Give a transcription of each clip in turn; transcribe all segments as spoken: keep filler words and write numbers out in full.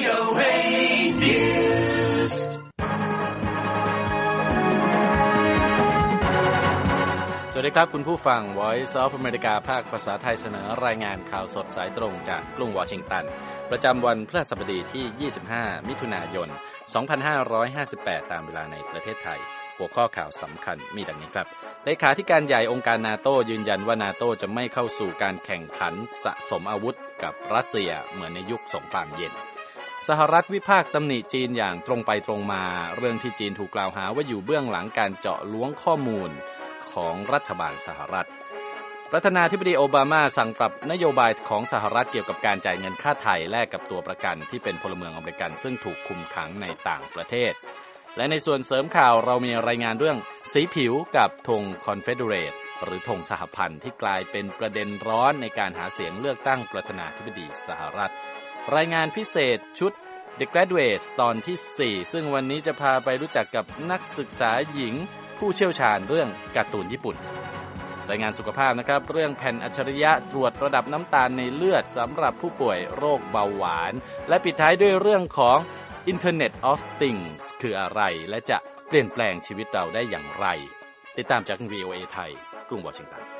โอ เอ Newsสวัสดีครับคุณผู้ฟัง Voice of America ภาคภาษาไทยเสนอรายงานข่าวสดสายตรงจากกรุงวอชิงตันประจำวันพฤหัสบดีที่ยี่สิบห้ามิถุนายนสองพันห้าร้อยห้าสิบแปดตามเวลาในประเทศไทยหัวข้อข่าวสำคัญมีดังนี้ครับเลขาธิการใหญ่องค์การนาโต้ยืนยันว่านาโต้จะไม่เข้าสู่การแข่งขันสะสมอาวุธกับรัสเซียเหมือนในยุคสงครามเย็นสหรัฐวิพากษ์ตำหนิจีนอย่างตรงไปตรงมาเรื่องที่จีนถูกกล่าวหาว่าอยู่เบื้องหลังการเจาะล้วงข้อมูลของรัฐบาลสหรัฐประธานาธิบดีโอบามาสั่งปรับนโยบายของสหรัฐเกี่ยวกับการจ่ายเงินค่าไถ่แลกกับตัวประกันที่เป็นพลเมืองอเมริกันซึ่งถูกคุมขังในต่างประเทศและในส่วนเสริมข่าวเรามีรายงานเรื่องสีผิวกับธงคอนเฟเดเรตหรือธงสหพันธ์ที่กลายเป็นประเด็นร้อนในการหาเสียงเลือกตั้งประธานาธิบดีสหรัฐรายงานพิเศษชุด The Graduates ตอนที่สี่ซึ่งวันนี้จะพาไปรู้จักกับนักศึกษาหญิงผู้เชี่ยวชาญเรื่องการ์ตูนญี่ปุ่นรายงานสุขภาพนะครับเรื่องแผ่นอัจฉริยะตรวจระดับน้ำตาลในเลือดสำหรับผู้ป่วยโรคเบาหวานและปิดท้ายด้วยเรื่องของ Internet of Things คืออะไรและจะเปลี่ยนแปลงชีวิตเราได้อย่างไรติดตามจาก วี โอ เอ ไทยกรุงวอชิงตัน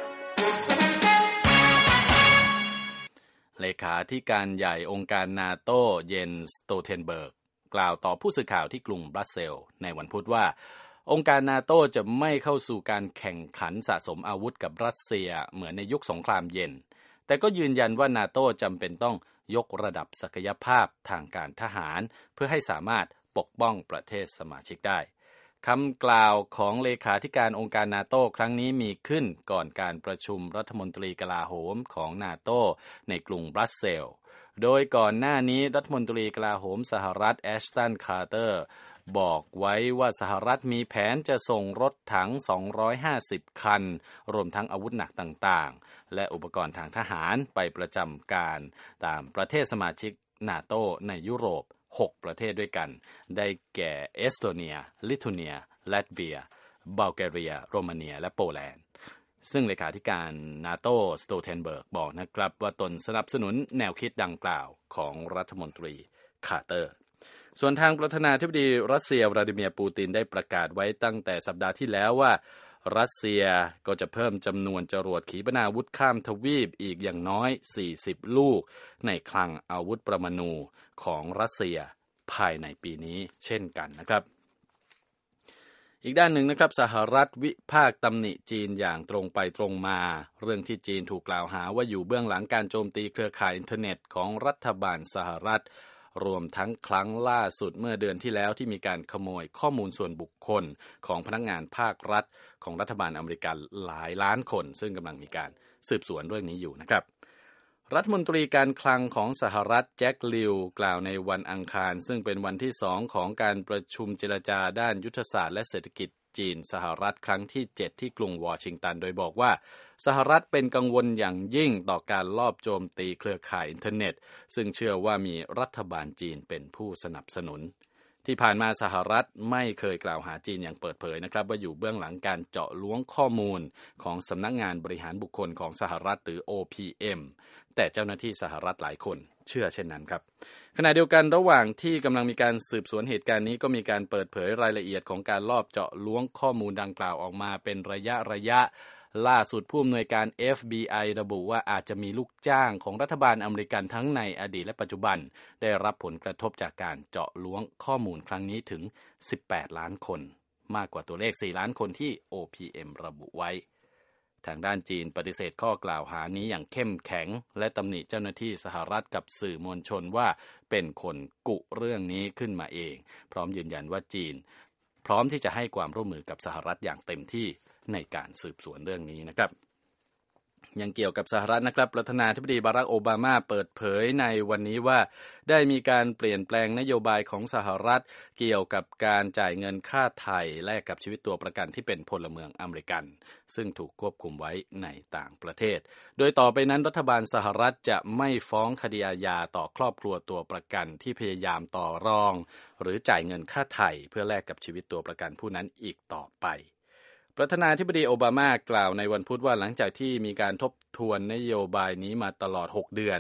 เลขาธิการใหญ่องค์การนาโต้เยนสโตเทนเบิร์กกล่าวต่อผู้สื่อข่าวที่กรุงบรัสเซลส์ในวันพุธว่าองค์การนาโต้จะไม่เข้าสู่การแข่งขันสะสมอาวุธกับรัสเซียเหมือนในยุคสงครามเย็นแต่ก็ยืนยันว่านาโต้จำเป็นต้องยกระดับศักยภาพทางการทหารเพื่อให้สามารถปกป้องประเทศสมาชิกได้คำกล่าวของเลขาธิการองค์การนาโต้ครั้งนี้มีขึ้นก่อนการประชุมรัฐมนตรีกลาโหมของนาโต้ในกรุงบรัสเซลส์โดยก่อนหน้านี้รัฐมนตรีกลาโหมสหรัฐแอชตันคาร์เตอร์บอกไว้ว่าสหรัฐมีแผนจะส่งรถถังสองร้อยห้าสิบคันรวมทั้งอาวุธหนักต่างๆและอุปกรณ์ทางทหารไปประจำการตามประเทศสมาชิกนาโต้ในยุโรปหกประเทศด้วยกันได้แก่เอสโตเนียลิทัวเนียลัตเวียบัลแกเรียโรมาเนียและโปแลนด์ซึ่งเลขาธิการนาโต้สโตเทนเบิร์กบอกนะครับว่าตนสนับสนุนแนวคิดดังกล่าวของรัฐมนตรีคาร์เตอร์ส่วนทางประธานาธิบดีรัสเซียวลาดิเมียร์ปูตินได้ประกาศไว้ตั้งแต่สัปดาห์ที่แล้วว่ารัสเซียก็จะเพิ่มจำนวนจรวดขีปนาวุธข้ามทวีปอีกอย่างน้อยสี่สิบลูกในคลังอาวุธปรมาณูของรัสเซียภายในปีนี้เช่นกันนะครับอีกด้านหนึ่งนะครับสหรัฐวิพากษ์ตำหนิจีนอย่างตรงไปตรงมาเรื่องที่จีนถูกกล่าวหาว่าอยู่เบื้องหลังการโจมตีเครือข่ายอินเทอร์เน็ตของรัฐบาลสหรัฐรวมทั้งครั้งล่าสุดเมื่อเดือนที่แล้วที่มีการขโมยข้อมูลส่วนบุคคลของพนักงานภาครัฐของรัฐบาลอเมริกันหลายล้านคนซึ่งกำลังมีการสืบสวนเรื่องนี้อยู่นะครับรัฐมนตรีการคลังของสหรัฐแจ็คลิวกล่าวในวันอังคารซึ่งเป็นวันที่สองของการประชุมเจรจาด้านยุทธศาสตร์และเศรษฐกิจจีนสหรัฐครั้งที่เจ็ดที่กรุงวอชิงตันโดยบอกว่าสหรัฐเป็นกังวลอย่างยิ่งต่อการลอบโจมตีเครือข่ายอินเทอร์เน็ตซึ่งเชื่อว่ามีรัฐบาลจีนเป็นผู้สนับสนุนที่ผ่านมาสหรัฐไม่เคยกล่าวหาจีนอย่างเปิดเผยนะครับว่าอยู่เบื้องหลังการเจาะล้วงข้อมูลของสำนักงานบริหารบุคคลของสหรัฐหรือ โอ พี เอ็ม แต่เจ้าหน้าที่สหรัฐหลายคนเชื่อเช่นนั้นครับขณะเดียวกันระหว่างที่กำลังมีการสืบสวนเหตุการณ์นี้ก็มีการเปิดเผยรายละเอียดของการลอบเจาะล้วงข้อมูลดังกล่าวออกมาเป็นระยะระยะล่าสุดผู้อำนวยการ เอฟ บี ไอ ระบุว่าอาจจะมีลูกจ้างของรัฐบาลอเมริกันทั้งในอดีตและปัจจุบันได้รับผลกระทบจากการเจาะล้วงข้อมูลครั้งนี้ถึงสิบแปดล้านคนมากกว่าตัวเลขสี่ล้านคนที่ โอ พี เอ็ม ระบุไว้ทางด้านจีนปฏิเสธข้อกล่าวหานี้อย่างเข้มแข็งและตำหนิเจ้าหน้าที่สหรัฐกับสื่อมวลชนว่าเป็นคนกุเรื่องนี้ขึ้นมาเองพร้อมยืนยันว่าจีนพร้อมที่จะให้ความร่วมมือกับสหรัฐอย่างเต็มที่ในการสืบสวนเรื่องนี้นะครับ ยังเกี่ยวกับสหรัฐนะครับประธานาธิบดีบารักโอบามาเปิดเผยในวันนี้ว่าได้มีการเปลี่ยนแปลงนโยบายของสหรัฐเกี่ยวกับการจ่ายเงินค่าไถ่แลกกับชีวิตตัวประกันที่เป็นพลเมืองอเมริกันซึ่งถูกควบคุมไว้ในต่างประเทศโดยต่อไปนั้นรัฐบาลสหรัฐจะไม่ฟ้องคดีอาญาต่อครอบครัวตัวประกันที่พยายามต่อรองหรือจ่ายเงินค่าไถ่เพื่อแลกกับชีวิตตัวประกันผู้นั้นอีกต่อไปประธานาธิบดีโอบามากล่าวในวันพุธว่าหลังจากที่มีการทบทวนนโยบายนี้มาตลอดหกเดือน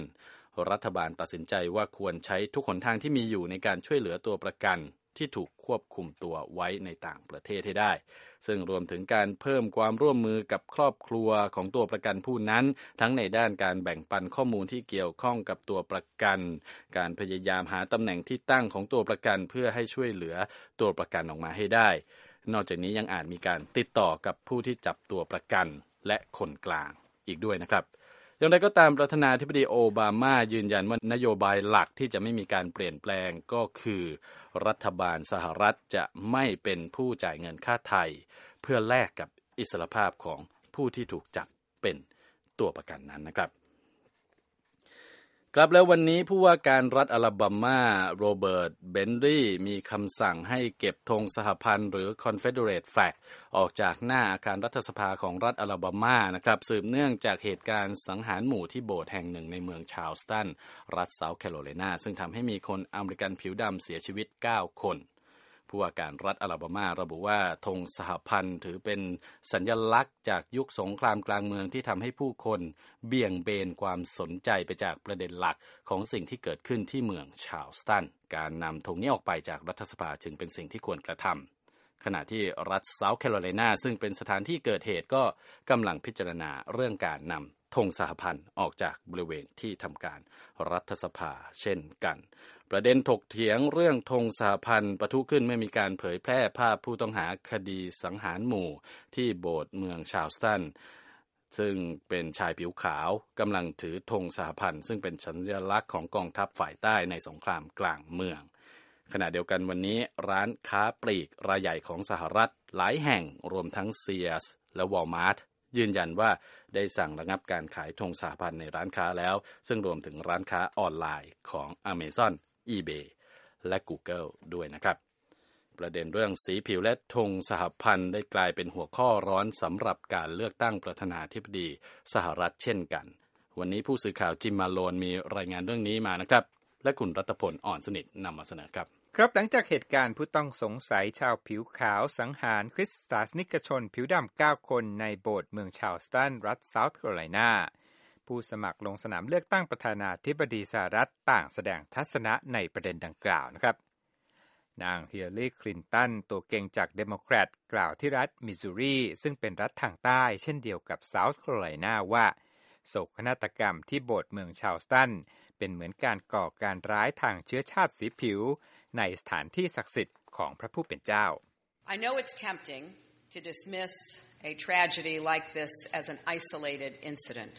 รัฐบาลตัดสินใจว่าควรใช้ทุกหนทางที่มีอยู่ในการช่วยเหลือตัวประกันที่ถูกควบคุมตัวไว้ในต่างประเทศให้ได้ซึ่งรวมถึงการเพิ่มความร่วมมือกับครอบครัวของตัวประกันผู้นั้นทั้งในด้านการแบ่งปันข้อมูลที่เกี่ยวข้องกับตัวประกันการพยายามหาตำแหน่งที่ตั้งของตัวประกันเพื่อให้ช่วยเหลือตัวประกันออกมาให้ได้นอกจากนี้ยังอาจมีการติดต่อกับผู้ที่จับตัวประกันและคนกลางอีกด้วยนะครับอย่างไรก็ตามประธานาธิบดีโอบามายืนยันว่านโยบายหลักที่จะไม่มีการเปลี่ยนแปลงก็คือรัฐบาลสหรัฐจะไม่เป็นผู้จ่ายเงินค่าไถ่เพื่อแลกกับอิสรภาพของผู้ที่ถูกจับเป็นตัวประกันนั้นนะครับครับแล้ววันนี้ผู้ว่าการรัฐอลาบามาโรเบิร์ตเบนรี่มีคำสั่งให้เก็บธงสหพันธ์หรือ Confederate Flag ออกจากหน้าอาคารรัฐสภาของรัฐอลาบามานะครับสืบเนื่องจากเหตุการณ์สังหารหมู่ที่โบสถ์แห่งหนึ่งในเมืองชาร์ลสตันรัฐเซาท์แคโรไลนาซึ่งทำให้มีคนอเมริกันผิวดำเสียชีวิตเก้าคนผู้ว่าการรัฐอลาบามาระบุว่าธงสหพันธ์ถือเป็นสัญลักษณ์จากยุคสงครามกลางเมืองที่ทำให้ผู้คนเบี่ยงเบนความสนใจไปจากประเด็นหลักของสิ่งที่เกิดขึ้นที่เมืองชาร์ลสตันการนำธงนี้ออกไปจากรัฐสภาจึงเป็นสิ่งที่ควรกระทำขณะที่รัฐเซาท์แคโรไลนาซึ่งเป็นสถานที่เกิดเหตุก็กำลังพิจารณาเรื่องการนำธงสหพันธ์ออกจากบริเวณที่ทำการรัฐสภาเช่นกันประเด็นถกเถียงเรื่องธงสหพันธ์ปะทุขึ้นเมื่อมีการเผยแพร่ภาพผู้ต้องหาคดีสังหารหมู่ที่โบสถ์เมืองชาร์ลสตันซึ่งเป็นชายผิวขาวกำลังถือธงสหพันธ์ซึ่งเป็นสัญลักษณ์ของกองทัพฝ่ายใต้ในสงครามกลางเมืองขณะเดียวกันวันนี้ร้านค้าปลีกรายใหญ่ของสหรัฐหลายแห่งรวมทั้ง Sears และ Walmart ยืนยันว่าได้สั่งระงับการขายธงสหพันธ์ในร้านค้าแล้วซึ่งรวมถึงร้านค้าออนไลน์ของ Amazon eBay และ Google ด้วยนะครับประเด็นเรื่องสีผิวและธงสหพันธ์ได้กลายเป็นหัวข้อร้อนสำหรับการเลือกตั้งประธานาธิบดีสหรัฐเช่นกันวันนี้ผู้สื่อข่าวจิมมาโลนมีรายงานเรื่องนี้มานะครับและคุณรัตพลอ่อนสนิทนำมาเสนอครับครับหลังจากเหตุการณ์ผู้ต้องสงสัยชาวผิวขาวสังหารคริสต์ศาสนิกชนผิวดำเก้าคนในโบสถ์เมืองชาร์ลสตันรัฐเซาท์แคโรไลนาผู้สมัครลงสนามเลือกตั้งประธานาธิบดีสหรัฐต่างแสดงทัศนะในประเด็นดังกล่าวนะครับนางฮิลลารีคลินตันตัวเก่งจากเดโมแครตกล่าวที่รัฐมิสซูรีซึ่งเป็นรัฐทางใต้เช่นเดียวกับเซาท์แคโรไลนาว่าโศกนาฏกรรมที่โบสถ์เมืองชาร์ลสตันเป็นเหมือนการก่อการร้ายทางเชื้อชาติสีผิวในสถานที่ศักดิ์สิทธิ์ของพระผู้เป็นเจ้า I know it's tempting to dismiss a tragedy like this as an isolated incident.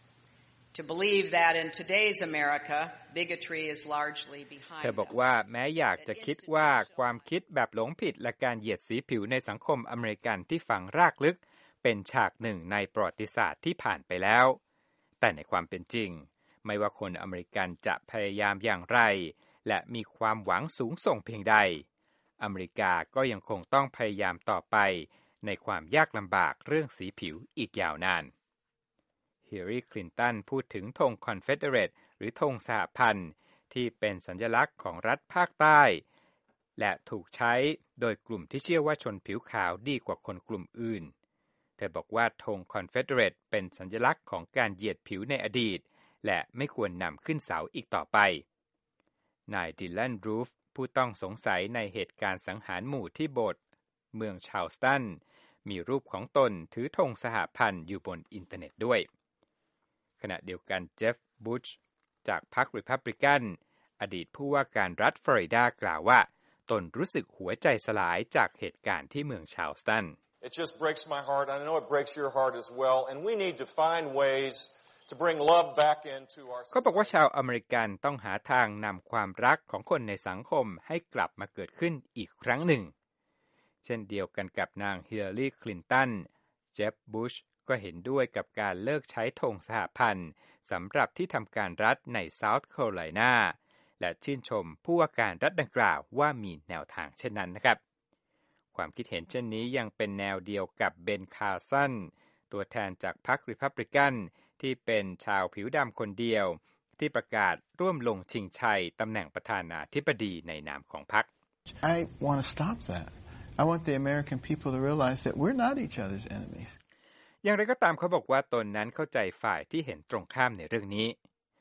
To believe that in today's America, bigotry is largely behind us. เธอบอกว่าแม้อยากจะคิดว่าความคิดแบบหลงผิดและการเหยียดสีผิวในสังคมอเมริกันที่ฝังรากลึกเป็นฉากหนึ่งในประวัติศาสตร์ที่ผ่านไปแล้วแต่ในความเป็นจริงไม่ว่าคนอเมริกันจะพยายามอย่างไรและมีความหวังสูงส่งเพียงใดอเมริกาก็ยังคงต้องพยายามต่อไปในความยากลำบากเรื่องสีผิวอีกยาวนานฮิลลารีคลินตันพูดถึงธงคอนเฟเดเรตหรือธงสหพันธ์ที่เป็นสัญลักษณ์ของรัฐภาคใต้และถูกใช้โดยกลุ่มที่เชื่อว่าชนผิวขาวดีกว่าคนกลุ่มอื่นเธอบอกว่าธงคอนเฟเดเรตเป็นสัญลักษณ์ของการเหยียดผิวในอดีตและไม่ควรนำขึ้นเสาอีกต่อไปนายดิลแลนรูฟผู้ต้องสงสัยในเหตุการณ์สังหารหมู่ที่โบสถ์เมืองชาร์ลสตันมีรูปของตนถือธงสหพันธ์อยู่บนอินเทอร์เน็ตด้วยขณะเดียวกันเจฟฟ์บุชจากพรรครีพับลิกันอดีตผู้ว่าการรัฐฟลอริดากล่าวว่าตนรู้สึกหัวใจสลายจากเหตุการณ์ที่เมืองชาร์ลสตัน It just breaks my heart. I know it breaks your heart as well. And we need to find ways to bring love back into our society. เขาบอกว่าชาวอเมริกันต้องหาทางนำความรักของคนในสังคมให้กลับมาเกิดขึ้นอีกครั้งหนึ่งเช่นเดียวกันกับนางฮิลลารีคลินตันเจฟบุชก็เห็นด้วยกับการเลิกใช้ธงสหพันธ์สำหรับที่ทำการรัฐในเซาท์แคโรไลนาและชื่นชมผู้ว่าการรัฐดังกล่าวว่ามีแนวทางเช่นนั้นนะครับความคิดเห็นเช่นนี้ยังเป็นแนวเดียวกับเบนคาร์สันตัวแทนจากพรรครีพับลิกันที่เป็นชาวผิวดำคนเดียวที่ประกาศร่วมลงชิงชัยตำแหน่งประธานาธิบดีในนามของพรรค I want to stop that. I want the American people to realize that we're not each other's enemies. อย่างไรก็ตามเขาบอกว่าตนนั้นเข้าใจฝ่ายที่เห็นตรงข้ามในเรื่องนี้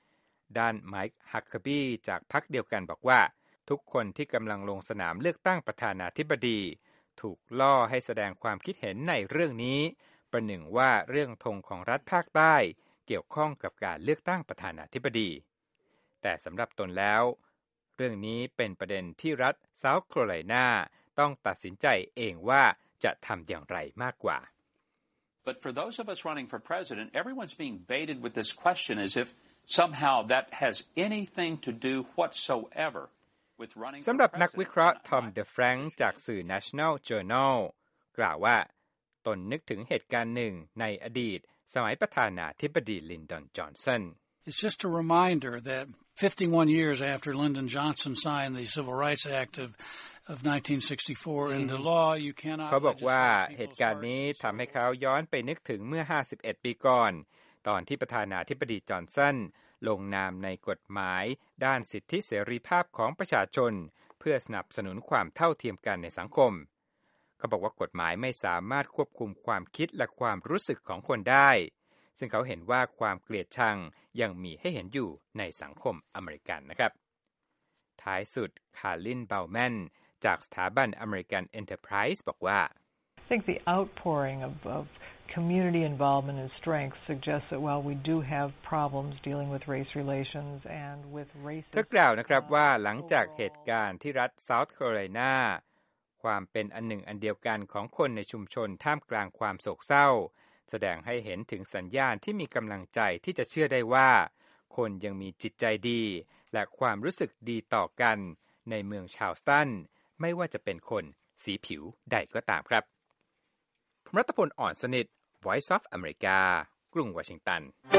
ด้านไมค์ฮักเคอร์บี้จากพรรคเดียวกันบอกว่าทุกคนที่กำลังลงสนามเลือกตั้งประธานาธิบดีถูกล่อให้แสดงความคิดเห็นในเรื่องนี้ประหนึ่งว่าเรื่องธงของรัฐภาคใต้เกี่ยวข้องกับการเลือกตั้งประธานาธิบดีแต่สำหรับตนแล้วเรื่องนี้เป็นประเด็นที่รัฐเซาท์แคโรไลนาต้องตัดสินใจเองว่าจะทำอย่างไรมากกว่า But for those of us running for president, everyone's being baited with this question as if somehow that has anything to do whatsoever with running for president. สำหรับนักวิเคราะห์ทอมเดอะแฟรงค์จากสื่อ National Journal กล่าวว่าตนนึกถึงเหตุการณ์หนึ่งในอดีตสมัยประธานาธิบดีลินดอนจอห์นสัน It's just a reminder that fifty-one years after Lyndon Johnson signed the Civil Rights Act of, of nineteen sixty-four into law, you cannot... เขาบอกว่าเหตุการณ์นี้ทำให้เขาย้อนไปนึกถึงเมื่อห้าสิบเอ็ดปีก่อนตอนที่ประธานาธิบดีจอห์นสันลงนามในกฎหมายด้านสิทธิเสรีภาพของประชาชนเพื่อสนับสนุนความเท่าเทียมกันในสังคมเขาบอกว่ากฎหมายไม่สามารถควบคุมความคิดและความรู้สึกของคนได้ซึ่งเขาเห็นว่าความเกลียดชังยังมีให้เห็นอยู่ในสังคมอเมริกันนะครับท้ายสุดคาร์ลินเบลแมนจากสถาบัน American Enterprise บอกว่า I think the outpouring of, of community involvement and strength suggests that while we do have problems dealing with race relations and with racist เธอกล่าวนะครับว่าหลังจากเหตุการณ์ที่รัฐ South Carolina ความเป็นอันหนึ่งอันเดียวกันของคนในชุมชนท่ามกลางความโศกเศร้าแสดงให้เห็นถึงสัญญาณที่มีกำลังใจที่จะเชื่อได้ว่าคนยังมีจิตใจดีและความรู้สึกดีต่อกันในเมืองชาร์ลสตันไม่ว่าจะเป็นคนสีผิวใดก็ตามครับผมรัตพลอ่อนสนิท Voice of America กรุงวอชิงตัน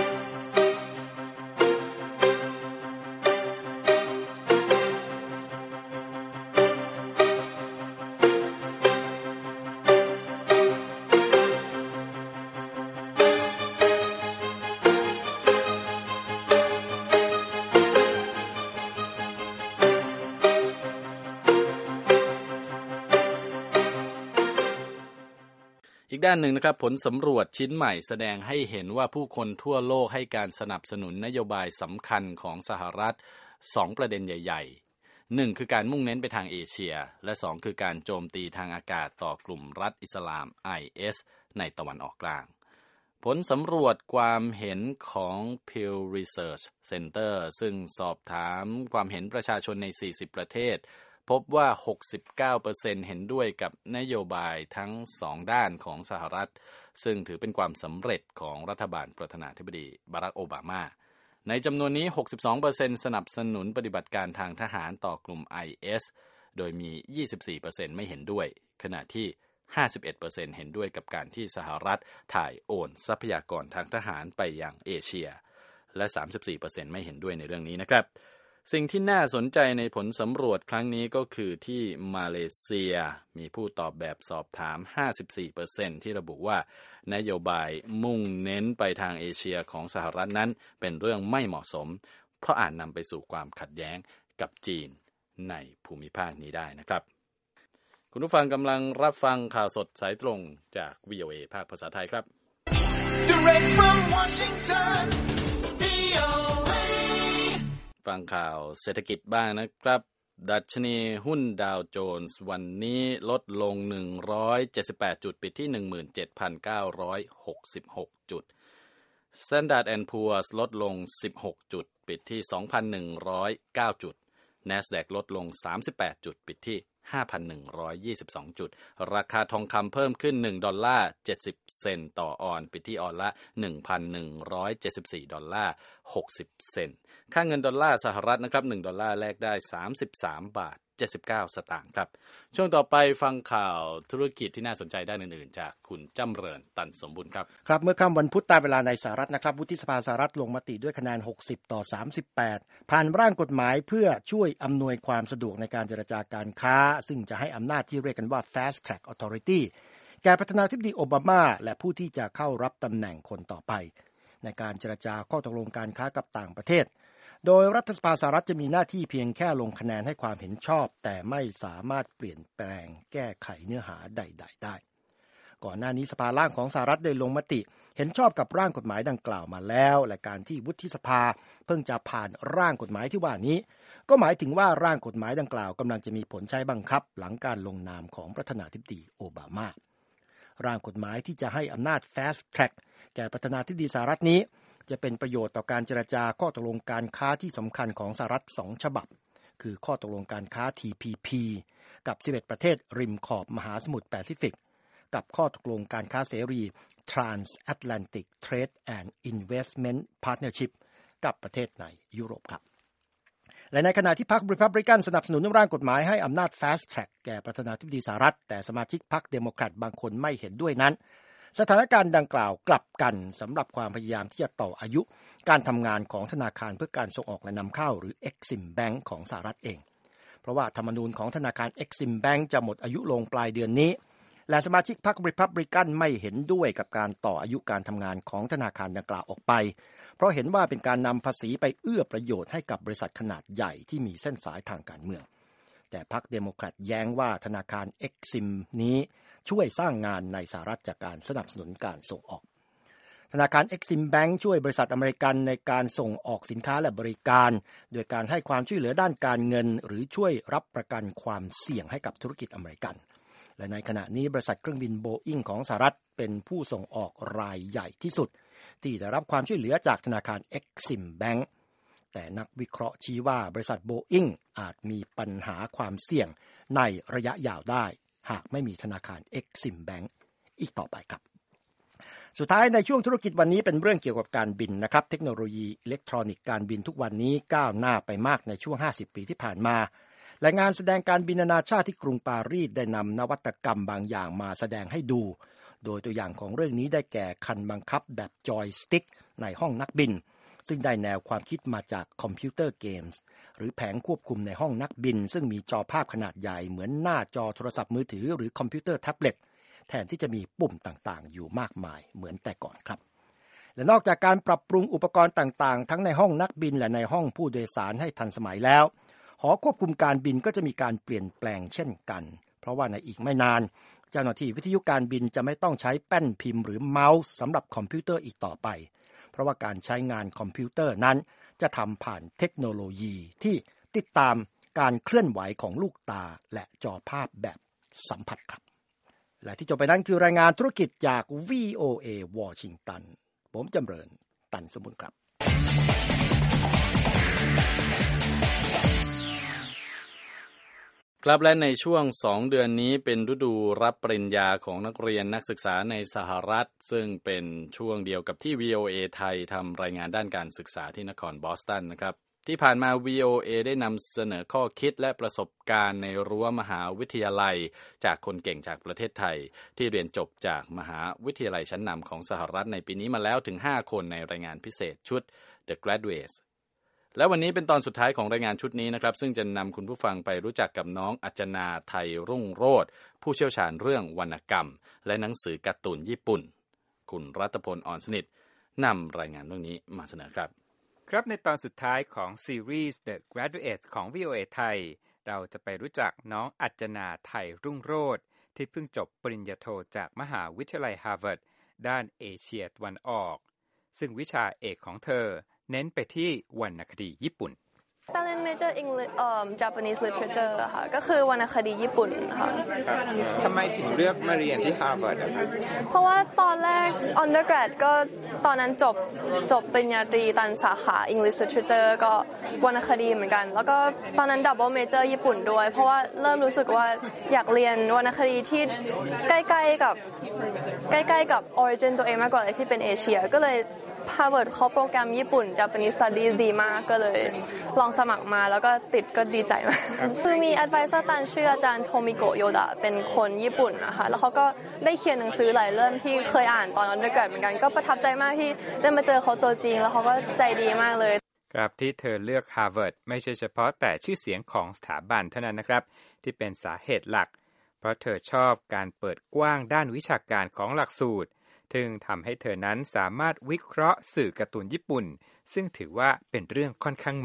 อีกด้านหนึ่งนะครับผลสำรวจชิ้นใหม่แสดงให้เห็นว่าผู้คนทั่วโลกให้การสนับสนุนนโยบายสำคัญของสหรัฐสองประเด็นใหญ่ๆหนึ่งคือการมุ่งเน้นไปทางเอเชียและสองคือการโจมตีทางอากาศต่อกลุ่มรัฐอิสลาม ไอ เอส ในตะวันออกกลางผลสำรวจความเห็นของ Pew Research Center ซึ่งสอบถามความเห็นประชาชนในสี่สิบประเทศพบว่า หกสิบเก้าเปอร์เซ็นต์ เห็นด้วยกับนโยบายทั้งสองด้านของสหรัฐซึ่งถือเป็นความสำเร็จของรัฐบาลประธานาธิบดีบารักโอบามาในจำนวนนี้ หกสิบสองเปอร์เซ็นต์ สนับสนุนปฏิบัติการทางทหารต่อกลุ่ม ไอ เอส โดยมี ยี่สิบสี่เปอร์เซ็นต์ ไม่เห็นด้วยขณะที่ ห้าสิบเอ็ดเปอร์เซ็นต์ เห็นด้วยกับการที่สหรัฐถ่ายโอนทรัพยากรทางทหารไปยังเอเชียและ สามสิบสี่เปอร์เซ็นต์ ไม่เห็นด้วยในเรื่องนี้นะครับสิ่งที่น่าสนใจในผลสำรวจครั้งนี้ก็คือที่มาเลเซียมีผู้ตอบแบบสอบถาม ห้าสิบสี่เปอร์เซ็นต์ ที่ระบุว่านโยบายมุ่งเน้นไปทางเอเชียของสหรัฐนั้นเป็นเรื่องไม่เหมาะสมเพราะอาจนำไปสู่ความขัดแย้งกับจีนในภูมิภาคนี้ได้นะครับคุณผู้ฟังกำลังรับฟังข่าวสดสายตรงจาก วี โอ เอ ภาคภาษาไทยครับ Direct from Washington วี โอ เอ ฟังข่าวเศรษฐกิจบ้างนะครับดัชนีหุ้นดาวโจนส์วันนี้ลดลงหนึ่งร้อยเจ็ดสิบแปดจุดปิดที่ หนึ่งหมื่นเจ็ดพันเก้าร้อยหกสิบหก จุด Standard แอนด์ Poor's ลดลงสิบหกจุดปิดที่ สองพันหนึ่งร้อยเก้า จุด NASDAQ ลดลงสามสิบแปดจุดปิดที่ ห้าพันหนึ่งร้อยยี่สิบสอง จุดราคาทองคำเพิ่มขึ้นหนึ่งดอลลาร์เจ็ดสิบเซนต์ต่อออนซ์ปิดที่ออนซ์ละ หนึ่งพันหนึ่งร้อยเจ็ดสิบสี่ดอลลาร์หกสิบเซนต์ค่าเงินดอลลาร์สหรัฐนะครับหนึ่งดอลลาร์แลกได้สามสิบสามบาทเจ็ดสิบเก้าสตางค์ครับช่วงต่อไปฟังข่าวธุรกิจที่น่าสนใจด้านอื่นๆจากคุณจำเริญตันสมบูรณ์ครับครับเมื่อค่ำวันพุธตามเวลาในสหรัฐนะครับวุฒิสภาสหรัฐลงมติด้วยคะแนนหกสิบต่อสามสิบแปดผ่านร่างกฎหมายเพื่อช่วยอำนวยความสะดวกในการเจรจาการค้าซึ่งจะให้อำนาจที่เรียกกันว่า Fast Track Authority แก่ประธานาธิบดีโอบามาและผู้ที่จะเข้ารับตำแหน่งคนต่อไปในการเจรจาข้อตกลงการค้ากับต่างประเทศโดยรัฐสภาสหรัฐจะมีหน้าที่เพียงแค่ลงคะแนนให้ความเห็นชอบแต่ไม่สามารถเปลี่ยนแปลงแก้ไขเนื้อหาใดๆได้ก่อนหน้านี้สภาล่างของสหรัฐได้ลงมติเห็นชอบกับร่างกฎหมายดังกล่าวมาแล้วและการที่วุฒิสภาเพิ่งจะผ่านร่างกฎหมายที่ว่านี้ก็หมายถึงว่าร่างกฎหมายดังกล่าวกำลังจะมีผลใช้บังคับหลังการลงนามของประธานาธิบดีโอบามาร่างกฎหมายที่จะให้อำนาจ Fast Track แก่ประธานาธิบดีสหรัฐนี้จะเป็นประโยชน์ต่อการเจรจาข้อตกลงการค้าที่สำคัญของสหรัฐสองฉบับคือข้อตกลงการค้า ที พี พี กับสิบเอ็ดประเทศริมขอบมหาสมุทรแปซิฟิกกับข้อตกลงการค้าเสรี Transatlantic Trade and Investment Partnership กับประเทศในยุโรปครับและในขณะที่พรรค Republican สนับสนุนร่างกฎหมายให้อำนาจ Fast Track แก่ประธานาธิบดีสหรัฐแต่สมาชิกพรรคเดโมแครตบางคนไม่เห็นด้วยนั้นสถานการณ์ดังกล่าวกลับกันสำหรับความพยายามที่จะต่ออายุการทำงานของธนาคารเพื่อการส่งออกและนำเข้าหรือ Exim Bank ของสหรัฐเองเพราะว่าธรรมนูญของธนาคาร Exim Bank จะหมดอายุลงปลายเดือนนี้และสมาชิกพรรค Republican ไม่เห็นด้วยกับการต่ออายุการทำงานของธนาคารดังกล่าวออกไปเพราะเห็นว่าเป็นการนำภาษีไปเอื้อประโยชน์ให้กับบริษัทขนาดใหญ่ที่มีเส้นสายทางการเมืองแต่พรรคเดโมแครตแย้งว่าธนาคาร Exim นี้ช่วยสร้างงานในสหรัฐจากการสนับสนุนการส่งออกธนาคาร Exim Bank ช่วยบริษัทอเมริกันในการส่งออกสินค้าและบริการโดยการให้ความช่วยเหลือด้านการเงินหรือช่วยรับประกันความเสี่ยงให้กับธุรกิจอเมริกันและในขณะนี้บริษัทเครื่องบินโบอิ้งของสหรัฐเป็นผู้ส่งออกรายใหญ่ที่สุดที่ได้รับความช่วยเหลือจากธนาคาร Exim Bank แต่นักวิเคราะห์ชี้ว่าบริษัทโบอิ้งอาจมีปัญหาความเสี่ยงในระยะยาวได้หากไม่มีธนาคาร Exim Bank อีกต่อไปครับสุดท้ายในช่วงธุรกิจวันนี้เป็นเรื่องเกี่ยวกับการบินนะครับเทคโนโลยีอิเล็กทรอนิกส์การบินทุกวันนี้ก้าวหน้าไปมากในช่วงห้าสิบปีที่ผ่านมาและงานแสดงการบินนานาชาติที่กรุงปารีสได้นำนวัตกรรมบางอย่างมาแสดงให้ดูโดยตัวอย่างของเรื่องนี้ได้แก่คันบังคับแบบจอยสติ๊กในห้องนักบินซึ่งได้แนวความคิดมาจากคอมพิวเตอร์เกมส์หรือแผงควบคุมในห้องนักบินซึ่งมีจอภาพขนาดใหญ่เหมือนหน้าจอโทรศัพท์มือถือหรือคอมพิวเตอร์แท็บเล็ตแทนที่จะมีปุ่มต่างๆอยู่มากมายเหมือนแต่ก่อนครับและนอกจากการปรับปรุงอุปกรณ์ต่างๆทั้งในห้องนักบินและในห้องผู้โดยสารให้ทันสมัยแล้วหอควบคุมการบินก็จะมีการเปลี่ยนแปลงเช่นกันเพราะว่าในอีกไม่นานเจ้าหน้าที่วิทยุการบินจะไม่ต้องใช้แป้นพิมพ์หรือเมาส์สำหรับคอมพิวเตอร์อีกต่อไปเพราะว่าการใช้งานคอมพิวเตอร์นั้นจะทำผ่านเทคโนโลยีที่ติดตามการเคลื่อนไหวของลูกตาและจอภาพแบบสัมผัสครับและที่จบไปนั้นคือรายงานธุรกิจจาก วี โอ เอ วอชิงตันผมจำเริญตันสมบูรณ์ครับครับและในช่วงสองเดือนนี้เป็นฤดูรับปริญญาของนักเรียนนักศึกษาในสหรัฐซึ่งเป็นช่วงเดียวกับที่ วี โอ เอ ไทยทำรายงานด้านการศึกษาที่นครบอสตันนะครับที่ผ่านมา วี โอ เอ ได้นำเสนอข้อคิดและประสบการณ์ในรั้วมหาวิทยาลัยจากคนเก่งจากประเทศไทยที่เรียนจบจากมหาวิทยาลัยชั้นนำของสหรัฐในปีนี้มาแล้วถึงห้าคนในรายงานพิเศษชุด The Graduatesและวันนี้เป็นตอนสุดท้ายของรายงานชุดนี้นะครับซึ่งจะนำคุณผู้ฟังไปรู้จักกับน้องอัจนาไทยรุ่งโรจน์ผู้เชี่ยวชาญเรื่องวรรณกรรมและหนังสือการ์ตูนญี่ปุ่นคุณรัตพล อ่อนสนิทนำรายงานเรื่องนี้มาเสนอครับครับในตอนสุดท้ายของซีรีส์ The Graduates ของ วี โอ เอ ไทยเราจะไปรู้จักน้องอัจนาไทยรุ่งโรจน์ที่เพิ่งจบปริญญาโทจากมหาวิทยาลัยฮาร์วาร์ดด้านเอเชียตะวันออกซึ่งวิชาเอกของเธอเน้นไปที่วรรณคดีญี่ปุ่นตอนเรียน Major English เอ่อ Japanese Literature ค่ะก็คือวรรณคดีญี่ปุ่นค่ะทำไมถึงเลือกมาเรียนที่ Harvard เพราะว่าตอนแรก undergrad ก็ตอนนั้นจบจบปริญญาตรีตามสาขา English Literature ก็วรรณคดีเหมือนกันแล้วก็ตอนนั้น Double Major ญี่ปุ่นด้วยเพราะว่าเริ่มรู้สึกว่าอยากเรียนวรรณคดีที่ใกล้ๆกับใกล้ๆกับ origin ตัวเองมากกว่าที่เป็นเอเชียก็เลยHarvard เขาโปรแกรมญี่ปุ่น Japanese Studies ดีมากก็เลยลองสมัครมาแล้วก็ติดก็ดีใจมากคือมี advisor ตันชื่ออาจารย์โทมิโกะโยดะเป็นคนญี่ปุ่นนะคะแล้วเขาก็ได้เขียนหนังสือหลายเล่มที่เคยอ่านตอน undergrad เหมือนกันก็ประทับใจมากที่ได้มาเจอเขาตัวจริงแล้วเขาก็ใจดีมากเลยครับที่เธอเลือก Harvard ไม่ใช่เฉพาะแต่ชื่อเสียงของสถาบันเท่านั้นนะครับที่เป็นสาเหตุหลักเพราะเธอชอบการเปิดกว้างด้านวิชาการของหลักสูตรซึ่งทำให้เธอนั้นสามารถวิเคราะห์สื่อการ์ตูนญี่ปุ่นซึ่งถือว่าเป็นเรื่องค่อนข้างใหม่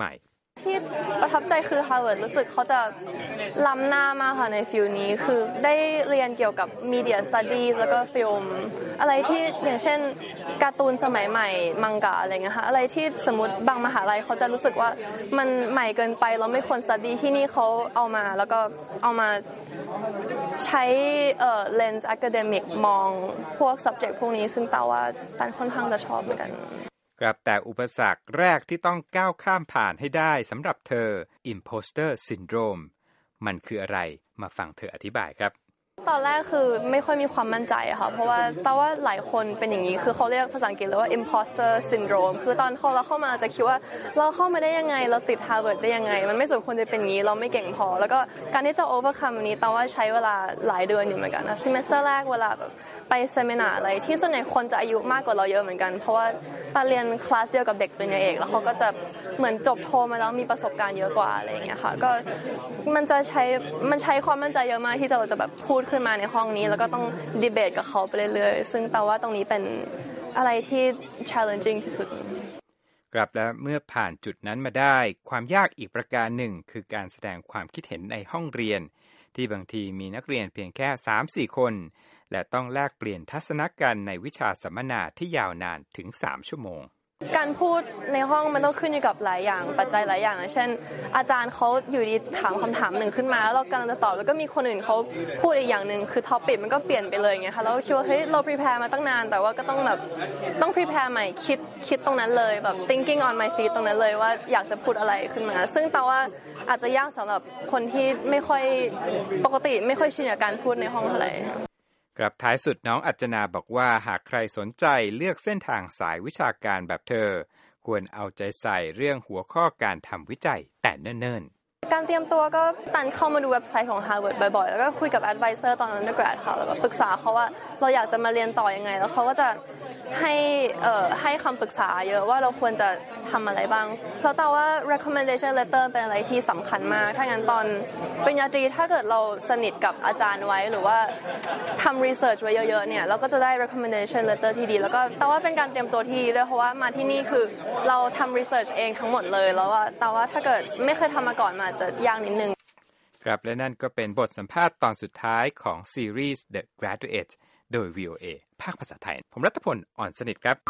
ที่ประทับใจคือ Harvard รู้สึกเขาจะล้ำหน้ามากค่ะในฟิลนี้คือได้เรียนเกี่ยวกับ Media Studies แล้วก็ฟิล์มอะไรที่อย่างเช่นการ์ตูนสมัยใหม่มังงะอะไรเงี้ยค่ะอะไรที่สมมติบางมหาลัยเขาจะรู้สึกว่ามันใหม่เกินไปเราไม่ควร study ที่นี่เขาเอามาแล้วก็เอามาใช้เอ่อ lens academic มองพวก subject พวกนี้ซึ่งแต่ว่าตันค่อนข้างจะชอบเหมือนกันครับแต่อุปสรรคแรกที่ต้องก้าวข้ามผ่านให้ได้สำหรับเธอ imposter syndrome มันคืออะไรมาฟังเธออธิบายครับตอนแรกคือไม่ค่อยมีความมั่นใจค่ะเพราะว่าแต่ว่าหลายคนเป็นอย่างนี้คือเขาเรียกภาษาอังกฤษเลยว่า imposter syndrome คือตอนเขาเราเข้ามาจะคิดว่าเราเข้ามาได้ยังไงเราติด Harvard ได้ยังไงมันไม่สมควรจะเป็นอย่างนี้เราไม่เก่งพอแล้วก็การที่จะ overcome นี้แต่ว่าใช้เวลาหลายเดือนอยู่เหมือนกันนะ semester แรกเวลาแบบไปเซมินาร์อะไรที่ส่วนใหญ่คนจะอายุมากกว่าเราเยอะเหมือนกันเพราะว่าตอนเรียนคลาสเดียวกับเด็กปริญญาเอกแล้วเขาก็จะเหมือนจบโทมาแล้วมีประสบการณ์เยอะกว่าอะไรอย่างเงี้ยค่ะก็มันจะใช้มันใช้ความมั่นใจเยอะมากที่เราจะแบบพูดขึ้นมาในห้องนี้แล้วก็ต้องดีเบตกับเขาไปเรื่อยๆซึ่งแต่ว่าตรงนี้เป็นอะไรที่ challenging ที่สุดกลับแล้วเมื่อผ่านจุดนั้นมาได้ความยากอีกประการหนึ่งคือการแสดงความคิดเห็นในห้องเรียนที่บางทีมีนักเรียนเพียงแค่ สามสี่ คนและต้องแลกเปลี่ยนทัศนคติในวิชาสัมมนาที่ยาวนานถึงสามชั่วโมงการพูดในห้องมันต้องขึ้นอยู่กับหลายอย่างปัจจัยหลายอย่างเช่นอาจารย์เขาอยู่ดีถามคำถามหนึ่งขึ้นมาแล้วเรากำลังจะตอบแล้วก็มีคนอื่นเขาพูดอีกอย่างนึงคือท็อปิกมันก็เปลี่ยนไปเลยไงคะแล้วคิดว่าเฮ้ยเรา prepare มาตั้งนานแต่ว่าก็ต้องแบบต้อง prepare ใหม่คิดคิดตรงนั้นเลยแบบ thinking on my feet ตรงนั้นเลยว่าอยากจะพูดอะไรขึ้นมาซึ่งแต่ว่าอาจจะยากสำหรับคนที่ไม่ค่อยปกติไม่ค่อยชินกับการพูดในห้องเท่าไหร่ครับท้ายสุดน้องอัจนาบอกว่าหากใครสนใจเลือกเส้นทางสายวิชาการแบบเธอควรเอาใจใส่เรื่องหัวข้อการทำวิจัยแต่เนิ่นๆการเตรียมตัวก็ตันเข้ามาดูเว็บไซต์ของ Harvard บ่อยๆแล้วก็คุยกับ advisor ตอน undergrad ค่ะแล้วก็ปรึกษาเขาว่าเราอยากจะมาเรียนต่อยังไงแล้วเขาก็จะให้เอ่อให้คำปรึกษาเยอะว่าเราควรจะทำอะไรบ้างแล้วแต่ว่า recommendation letter เป็นอะไรที่สำคัญมากถ้างั้นตอนปริญญาตรีถ้าเกิดเราสนิทกับอาจารย์ไว้หรือว่าทำ research ไว้เยอะๆเนี่ยเราก็จะได้ recommendation letter ที่ดีแล้วก็แต่ว่าเป็นการเตรียมตัวที่ดีด้วยเพราะว่ามาที่นี่คือเราทำ research เองทั้งหมดเลยแล้วว่าแต่ว่าถ้าเกิดไม่เคยทำมาก่อนมาจะยากนิดนึงครับและนั่นก็เป็นบทสัมภาษณ์ตอนสุดท้ายของซีรีส์ The Graduate โดย วี โอ เอ ภาคภาษาไทยผมรัตพลอ่อนสนิทครับ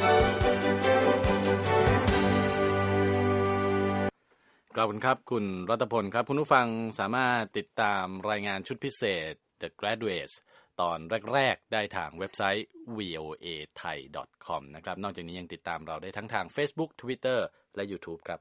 ขอบคุณครับคุณรัตพลครับคุณผู้ฟังสามารถติดตามรายงานชุดพิเศษ The Graduates ตอนแรกๆได้ทางเว็บไซต์ วี โอ เอ ไทย ดอท คอม นะครับนอกจากนี้ยังติดตามเราได้ทั้งทาง Facebook Twitter และ YouTube ครับ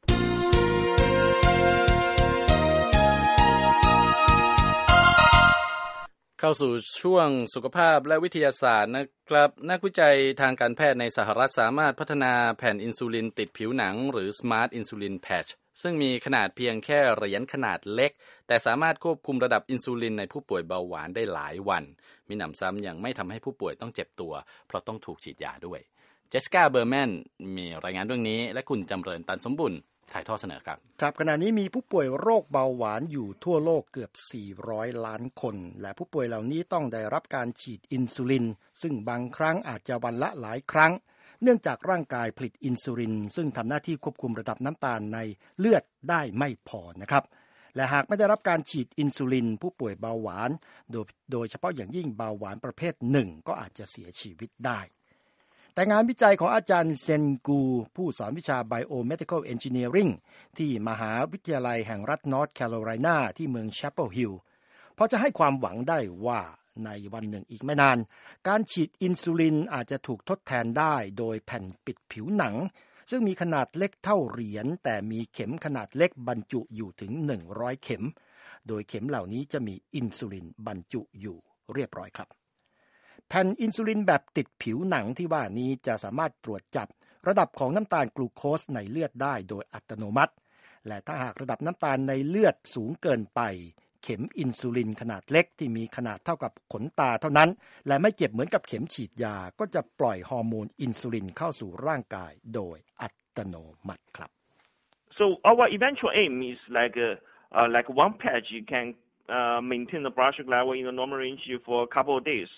เข้าสู่ช่วงสุขภาพและวิทยาศาสตร์นะครับนักวิจัยทางการแพทย์ในสหรัฐสามารถพัฒนาแผ่นอินซูลินติดผิวหนังหรือ Smart Insulin Patch ซึ่งมีขนาดเพียงแค่เหรียญขนาดเล็กแต่สามารถควบคุมระดับอินซูลินในผู้ป่วยเบาหวานได้หลายวันมีหนำซ้ำยังไม่ทำให้ผู้ป่วยต้องเจ็บตัวเพราะต้องถูกฉีดยาด้วยเจสสิก้าเบอร์แมนมีรายงานเรื่องนี้และคุณจำเริญตันสมบุญถ่ายทอดเสนอครับครับขณะนี้มีผู้ป่วยโรคเบาหวานอยู่ทั่วโลกเกือบสี่ร้อยล้านคนและผู้ป่วยเหล่านี้ต้องได้รับการฉีดอินซูลินซึ่งบางครั้งอาจจะวันละหลายครั้งเนื่องจากร่างกายผลิตอินซูลินซึ่งทำหน้าที่ควบคุมระดับน้ำตาลในเลือดได้ไม่พอนะครับและหากไม่ได้รับการฉีดอินซูลินผู้ป่วยเบาหวานโดยโดยเฉพาะอย่างยิ่งเบาหวานประเภทหนึ่งก็อาจจะเสียชีวิตได้แต่งานวิจัยของอาจารย์เซนกูผู้สอนวิชา Biomedical Engineering ที่มหาวิทยาลัยแห่งรัฐนอร์ทแคโรไลนาที่เมือง Chapel Hill พอจะให้ความหวังได้ว่าในวันหนึ่งอีกไม่นานการฉีดอินซูลินอาจจะถูกทดแทนได้โดยแผ่นปิดผิวหนังซึ่งมีขนาดเล็กเท่าเหรียญแต่มีเข็มขนาดเล็กบรรจุอยู่ถึงหนึ่งร้อยเข็มโดยเข็มเหล่านี้จะมีอินซูลินบรรจุอยู่เรียบร้อยครับแผ่นอินซูลินแบบติดผิวหนังที่ว่านี้จะสามารถตรวจจับระดับของน้ำตาลกลูโคสในเลือดได้โดยอัตโนมัติและถ้าหากระดับน้ำตาลในเลือดสูงเกินไปเข็มอินซูลินขนาดเล็กที่มีขนาดเท่ากับขนตาเท่านั้นและไม่เจ็บเหมือนกับเข็มฉีดยาก็จะปล่อยฮอร์โมนอินซูลินเข้าสู่ร่างกายโดยอัตโนมัติครับ So our eventual aim is like a, uh, like one patch you can uh, maintain the blood sugar level in the normal range for a couple of days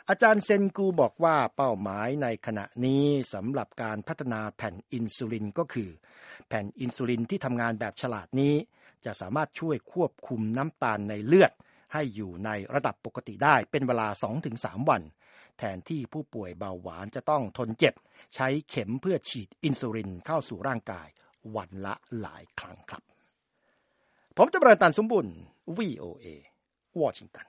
อาจารย์เซนกูบอกว่าเป้าหมายในขณะนี้สำหรับการพัฒนาแผ่นอินซูลินก็คือแผ่นอินซูลินที่ทำงานแบบฉลาดนี้จะสามารถช่วยควบคุมน้ำตาลในเลือดให้อยู่ในระดับปกติได้เป็นเวลา สองถึงสาม วันแทนที่ผู้ป่วยเบาหวานจะต้องทนเจ็บใช้เข็มเพื่อฉีดอินซูลินเข้าสู่ร่างกายวันละหลายครั้งครับผมจำเริญตันสมบุญ วี โอ เอ วอชิงตัน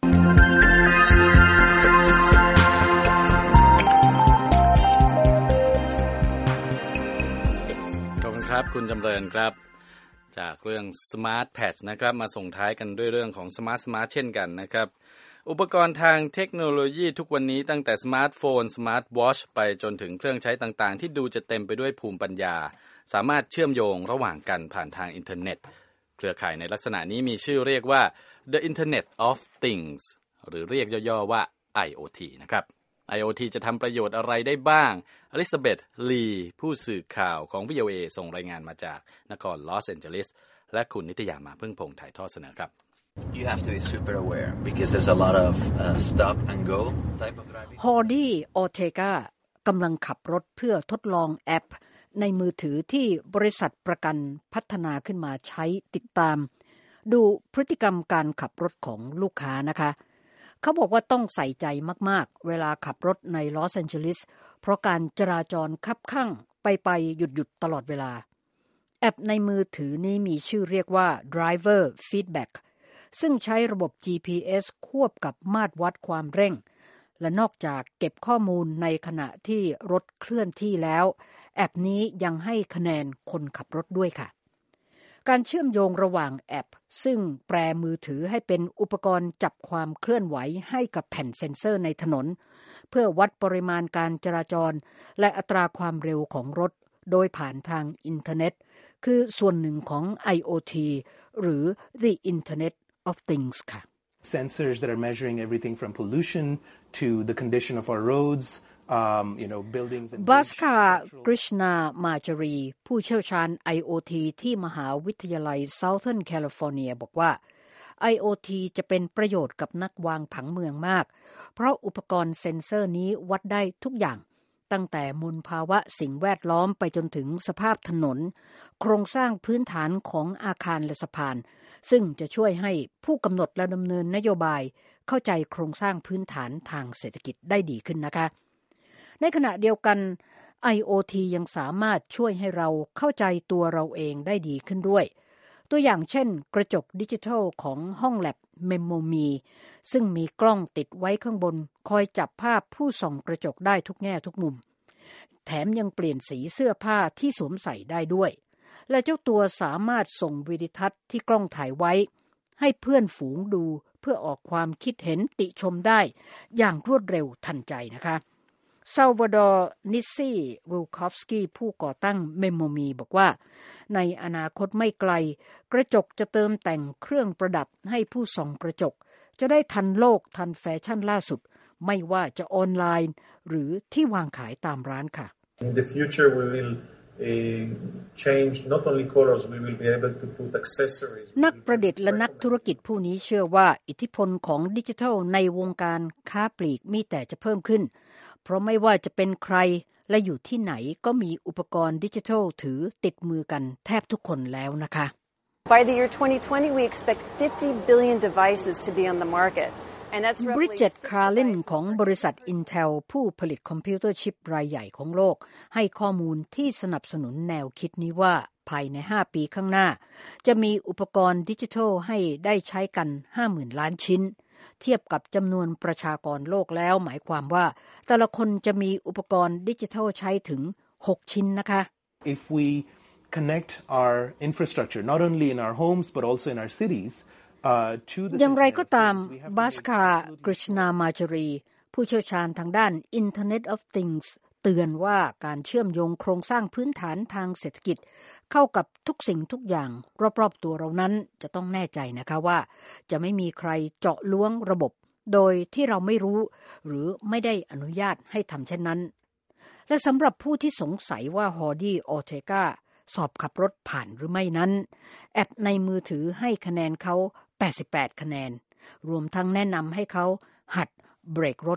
ขอบคุณครับคุณจำเริญครับจากเรื่อง Smart Patch นะครับมาส่งท้ายกันด้วยเรื่องของ Smart Smart เช่นกันนะครับอุปกรณ์ทางเทคโนโลยีทุกวันนี้ตั้งแต่สมาร์ทโฟนสมาร์ทวอชไปจนถึงเครื่องใช้ต่างๆที่ดูจะเต็มไปด้วยภูมิปัญญาสามารถเชื่อมโยงระหว่างกันผ่านทางอินเทอร์เน็ตเครือข่ายในลักษณะนี้มีชื่อเรียกว่า The Internet of Things หรือเรียกย่อๆว่า ไอ โอ ที นะครับ ไอ โอ ที จะทำประโยชน์อะไรได้บ้างอลิซาเบธลีผู้สื่อข่าวของ วี โอ เอ ส่งรายงานมาจากนครลอสแอนเจลิสและคุณนิตยามาพึ่งพงษ์ถ่ายทอดเสนอครับ You have to be super aware because there's a lot of uh, stop and go type of driving. Jordi Ortega กำลังขับรถเพื่อทดลองแอปในมือถือที่บริษัทประกันพัฒนาขึ้นมาใช้ติดตามดูพฤติกรรมการขับรถของลูกค้านะคะเขาบอกว่าต้องใส่ใจมากๆเวลาขับรถในลอสแอนเจลิสเพราะการจราจรคับคั่งไปๆหยุดๆตลอดเวลาแอปในมือถือนี้มีชื่อเรียกว่า Driver Feedbackซึ่งใช้ระบบ จี พี เอส ควบกับมาตรวัดความเร่งและนอกจากเก็บข้อมูลในขณะที่รถเคลื่อนที่แล้วแอปนี้ยังให้คะแนนคนขับรถด้วยค่ะการเชื่อมโยงระหว่างแอปซึ่งแปลมือถือให้เป็นอุปกรณ์จับความเคลื่อนไหวให้กับแผ่นเซ็นเซอร์ในถนนเพื่อวัดปริมาณการจราจรและอัตราความเร็วของรถโดยผ่านทางอินเทอร์เน็ตคือส่วนหนึ่งของ ไอ โอ ที หรือ The Internet of Things ค่ะ Sensors that are measuring everything from pollution to the condition of our roads, um, you know, buildings and Bhaskar Krishna Majari ผู้เชี่ยวชาญ ไอ โอ ที ที่มหาวิทยาลัย Southern California บอกว่า ไอ โอ ที จะเป็นประโยชน์กับนักวางผังเมืองมากเพราะอุปกรณ์เซ็นเซอร์นี้วัดได้ทุกอย่างตั้งแต่มลภาวะสิ่งแวดล้อมไปจนถึงสภาพถนนโครงสร้างพื้นฐานของอาคารและสะพานซึ่งจะช่วยให้ผู้กำหนดและดำเนินนโยบายเข้าใจโครงสร้างพื้นฐานทางเศรษฐกิจได้ดีขึ้นนะคะในขณะเดียวกัน ไอ โอ ที ยังสามารถช่วยให้เราเข้าใจตัวเราเองได้ดีขึ้นด้วยตัวอย่างเช่นกระจกดิจิทัลของห้องแลบเมมโมมีซึ่งมีกล้องติดไว้ข้างบนคอยจับภาพผู้ส่องกระจกได้ทุกแง่ทุกมุมแถมยังเปลี่ยนสีเสื้อผ้าที่สวมใส่ได้ด้วยและเจ้าตัวสามารถส่งวิดีทัศน์ที่กล้องถ่ายไว้ให้เพื่อนฝูงดูเพื่อออกความคิดเห็นติชมได้อย่างรวดเร็วทันใจนะคะซาลวาดอร์นิสซี่วิลคอฟสกี้ผู้ก่อตั้งเมมโมมีบอกว่าในอนาคตไม่ไกลกระจกจะเติมแต่งเครื่องประดับให้ผู้ส่องกระจกจะได้ทันโลกทันแฟชั่นล่าสุดไม่ว่าจะออนไลน์หรือที่วางขายตามร้านค่ะ In the future we will uh, change not only colors we will be able to put accessories นักประดิษฐ์และนักธุรกิจผู้นี้เชื่อว่าอิทธิพลของดิจิทัลในวงการค้าปลีกมีแต่จะเพิ่มขึ้นเพราะไม่ว่าจะเป็นใครและอยู่ที่ไหนก็มีอุปกรณ์ดิจิทัลถือติดมือกันแทบทุกคนแล้วนะคะ By the year twenty twenty we expect fifty billion devices to be on the market Bridget Carlin ของบริษัท Intel ผู้ผลิตคอมพิวเตอร์ชิปรายใหญ่ของโลกให้ข้อมูลที่สนับสนุนแนวคิดนี้ว่าภายในห้าปีข้างหน้าจะมีอุปกรณ์ดิจิทัลให้ได้ใช้กัน ห้าหมื่น ล้านชิ้นเทียบกับจำนวนประชากรโลกแล้วหมายความว่าแต่ละคนจะมีอุปกรณ์ดิจิทัลใช้ถึงหกชิ้นนะคะ If we connect our infrastructure not only in our homes but also in our cities อย่างไรก็ตามบาสคากฤษณามาจารีผู้เชี่ยวชาญทางด้าน Internet of Things เตือนว่าการเชื่อมโยงโครงสร้างพื้นฐานทางเศรษฐกิจเข้ากับทุกสิ่งทุกอย่างรอบๆตัวเรานั้นจะต้องแน่ใจนะคะว่าจะไม่มีใครเจาะล้วงระบบโดยที่เราไม่รู้หรือไม่ได้อนุญาตให้ทำเช่นนั้นและสำหรับผู้ที่สงสัยว่า Jordi Ortega สอบขับรถผ่านหรือไม่นั้นแอปในมือถือให้คะแนนเขาแปดสิบแปดคะแนนรวมทั้งแนะนำให้เขาหัดเบรกรถ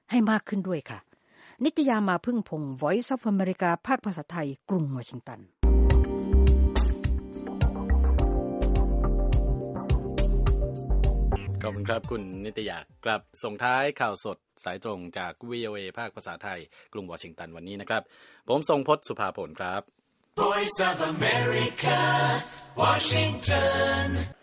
ให้มากขึ้นด้วยค่ะนิตยามาพึ่งพงศ์ Voice of America ภาคภาษาไทยกรุงวอชิงตันขอบคุณครับคุณนิตยากลับส่งท้ายข่าวสดสายตรงจาก วี โอ เอ ภาคภาษาไทยกรุงวอชิงตันวันนี้นะครับผมทรงพจน์สุภาผลครับ Voice of America Washington